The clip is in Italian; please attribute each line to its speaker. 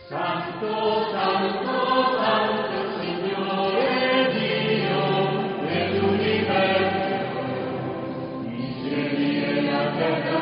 Speaker 1: Santo, Santo, Santo, Signore Dio dell'universo, i cieli e la terra